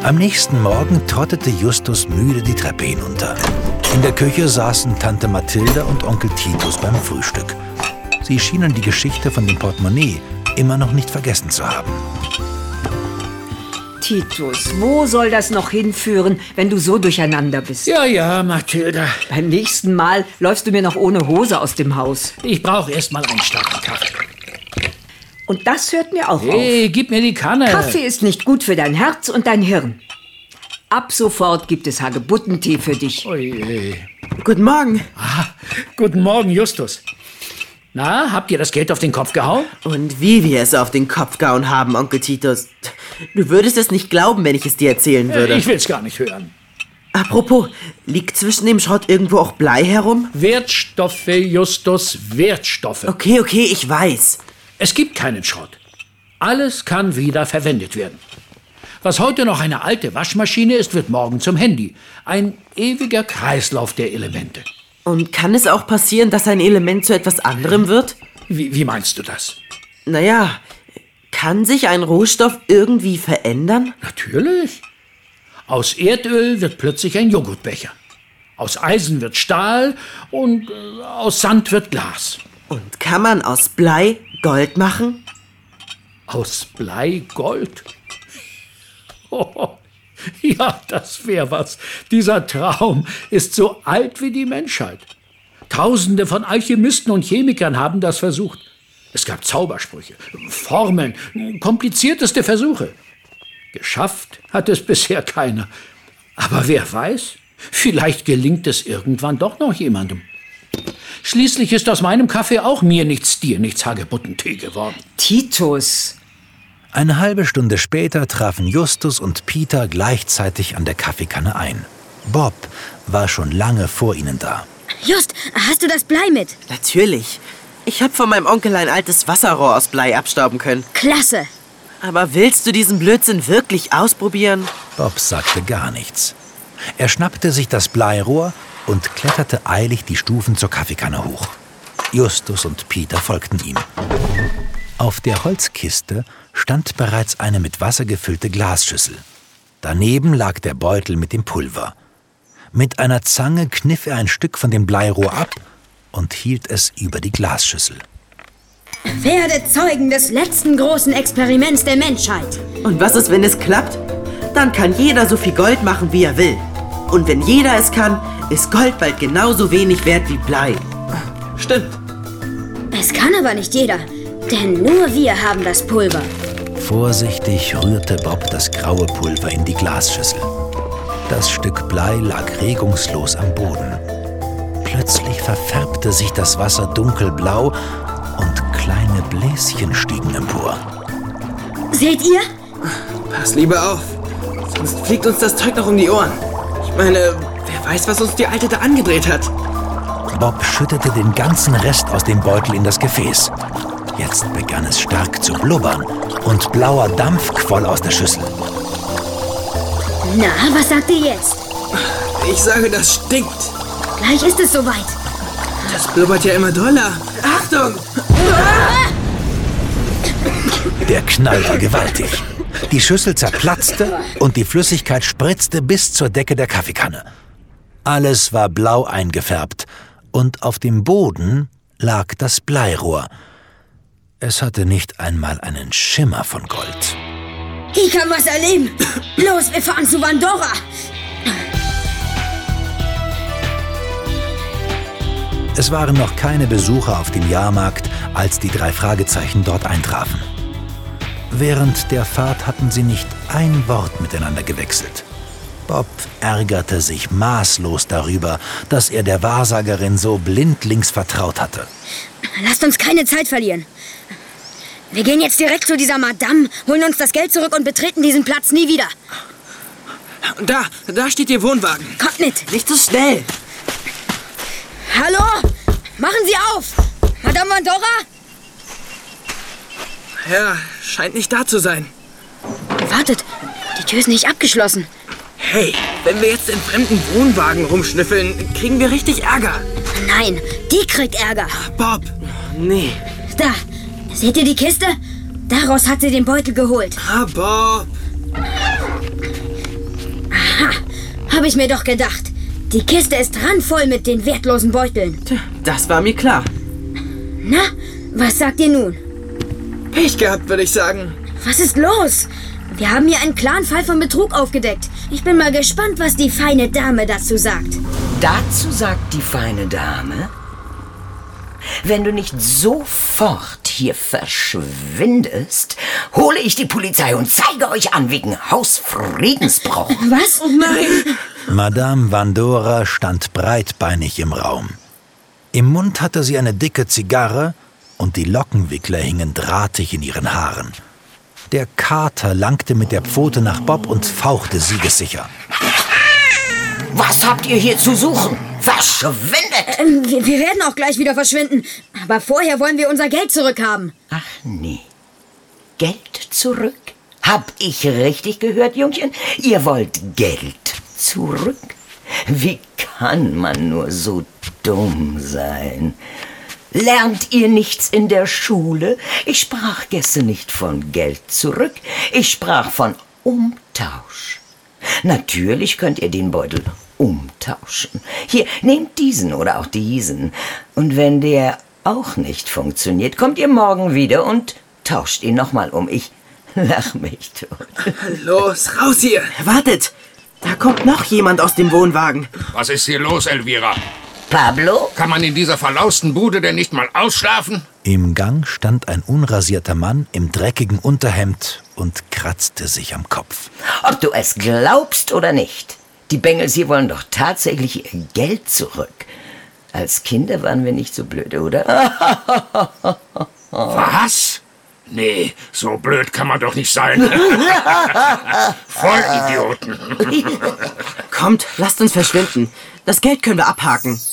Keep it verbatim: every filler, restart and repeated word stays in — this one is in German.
Am nächsten Morgen trottete Justus müde die Treppe hinunter. In der Küche saßen Tante Mathilda und Onkel Titus beim Frühstück. Sie schienen die Geschichte von dem Portemonnaie immer noch nicht vergessen zu haben. Titus, wo soll das noch hinführen, wenn du so durcheinander bist? Ja, ja, Mathilda. Beim nächsten Mal läufst du mir noch ohne Hose aus dem Haus. Ich brauche erst mal einen starken Kaffee. Und das hört mir auch hey, auf. Hey, gib mir die Kanne. Kaffee ist nicht gut für dein Herz und dein Hirn. Ab sofort gibt es Hagebuttentee für dich. Oje. Guten Morgen. Ah, guten Morgen, Justus. Na, habt ihr das Geld auf den Kopf gehauen? Und wie wir es auf den Kopf gehauen haben, Onkel Titus. Du würdest es nicht glauben, wenn ich es dir erzählen würde. Ich will's gar nicht hören. Apropos, liegt zwischen dem Schrott irgendwo auch Blei herum? Wertstoffe, Justus, Wertstoffe. Okay, okay, ich weiß. Es gibt keinen Schrott. Alles kann wieder verwendet werden. Was heute noch eine alte Waschmaschine ist, wird morgen zum Handy. Ein ewiger Kreislauf der Elemente. Und kann es auch passieren, dass ein Element zu etwas anderem wird? Wie, wie meinst du das? Naja, kann sich ein Rohstoff irgendwie verändern? Natürlich. Aus Erdöl wird plötzlich ein Joghurtbecher. Aus Eisen wird Stahl und äh, aus Sand wird Glas. Und kann man aus Blei Gold machen? Aus Blei Gold? Oh, ja, das wäre was. Dieser Traum ist so alt wie die Menschheit. Tausende von Alchemisten und Chemikern haben das versucht. Es gab Zaubersprüche, Formeln, komplizierteste Versuche. Geschafft hat es bisher keiner. Aber wer weiß, vielleicht gelingt es irgendwann doch noch jemandem. Schließlich ist aus meinem Kaffee auch mir nichts, dir nichts Hagebuttentee geworden. Titus! Eine halbe Stunde später trafen Justus und Peter gleichzeitig an der Kaffeekanne ein. Bob war schon lange vor ihnen da. Just, hast du das Blei mit? Natürlich. Ich habe von meinem Onkel ein altes Wasserrohr aus Blei abstauben können. Klasse. Aber willst du diesen Blödsinn wirklich ausprobieren? Bob sagte gar nichts. Er schnappte sich das Bleirohr und kletterte eilig die Stufen zur Kaffeekanne hoch. Justus und Peter folgten ihm. Auf der Holzkiste stand bereits eine mit Wasser gefüllte Glasschüssel. Daneben lag der Beutel mit dem Pulver. Mit einer Zange kniff er ein Stück von dem Bleirohr ab und hielt es über die Glasschüssel. Werde Zeugen des letzten großen Experiments der Menschheit. Und was ist, wenn es klappt? Dann kann jeder so viel Gold machen, wie er will. Und wenn jeder es kann, ist Gold bald genauso wenig wert wie Blei. Stimmt. Es kann aber nicht jeder, denn nur wir haben das Pulver. Vorsichtig rührte Bob das graue Pulver in die Glasschüssel. Das Stück Blei lag regungslos am Boden. Plötzlich verfärbte sich das Wasser dunkelblau und kleine Bläschen stiegen empor. Seht ihr? Pass lieber auf, sonst fliegt uns das Zeug noch um die Ohren. Ich meine, wer weiß, was uns die Alte da angedreht hat. Bob schüttete den ganzen Rest aus dem Beutel in das Gefäß. Jetzt begann es stark zu blubbern und blauer Dampf quoll aus der Schüssel. Na, was sagt ihr jetzt? Ich sage, das stinkt. Gleich ist es soweit. Das blubbert ja immer doller. Achtung! Der Knall war gewaltig. Die Schüssel zerplatzte und die Flüssigkeit spritzte bis zur Decke der Kaffeekanne. Alles war blau eingefärbt und auf dem Boden lag das Bleirohr. Es hatte nicht einmal einen Schimmer von Gold. Ich kann was erleben. Los, wir fahren zu Vandora. Es waren noch keine Besucher auf dem Jahrmarkt, als die drei Fragezeichen dort eintrafen. Während der Fahrt hatten sie nicht ein Wort miteinander gewechselt. Bob ärgerte sich maßlos darüber, dass er der Wahrsagerin so blindlings vertraut hatte. Lasst uns keine Zeit verlieren. Wir gehen jetzt direkt zu dieser Madame, holen uns das Geld zurück und betreten diesen Platz nie wieder. Und da, da steht Ihr Wohnwagen. Kommt mit. Nicht so schnell. Hallo? Machen Sie auf! Madame Vandora? Ja, scheint nicht da zu sein. Wartet, die Tür ist nicht abgeschlossen. Hey, wenn wir jetzt in fremden Wohnwagen rumschnüffeln, kriegen wir richtig Ärger. Nein, die kriegt Ärger. Bob. Nee. Da, seht ihr die Kiste? Daraus hat sie den Beutel geholt. Ah, Bob. Ha, habe ich mir doch gedacht. Die Kiste ist randvoll mit den wertlosen Beuteln. Tja, das war mir klar. Na, was sagt ihr nun? Pech gehabt, würde ich sagen. Was ist los? Wir haben hier einen klaren Fall von Betrug aufgedeckt. Ich bin mal gespannt, was die feine Dame dazu sagt. Dazu sagt die feine Dame, wenn du nicht sofort hier verschwindest, hole ich die Polizei und zeige euch an wegen Hausfriedensbruch. Was? Oh nein! Madame Vandora stand breitbeinig im Raum. Im Mund hatte sie eine dicke Zigarre und die Lockenwickler hingen drahtig in ihren Haaren. Der Kater langte mit der Pfote nach Bob und fauchte siegessicher. Was habt ihr hier zu suchen? Verschwindet! Ähm, wir, wir werden auch gleich wieder verschwinden. Aber vorher wollen wir unser Geld zurückhaben. Ach nee. Geld zurück? Hab ich richtig gehört, Jungchen? Ihr wollt Geld zurück? Wie kann man nur so dumm sein? Lernt ihr nichts in der Schule? Ich sprach gestern nicht von Geld zurück. Ich sprach von Umtausch. Natürlich könnt ihr den Beutel umtauschen. Hier, nehmt diesen oder auch diesen. Und wenn der auch nicht funktioniert, kommt ihr morgen wieder und tauscht ihn nochmal um. Ich lach mich tot. Los, raus hier! Wartet! Da kommt noch jemand aus dem Wohnwagen. Was ist hier los, Elvira? Pablo? Kann man in dieser verlausten Bude denn nicht mal ausschlafen? Im Gang stand ein unrasierter Mann im dreckigen Unterhemd und kratzte sich am Kopf. Ob du es glaubst oder nicht, die Bengels hier wollen doch tatsächlich ihr Geld zurück. Als Kinder waren wir nicht so blöd, oder? Was? Nee, so blöd kann man doch nicht sein. Voll Idioten. Kommt, lasst uns verschwinden. Das Geld können wir abhaken.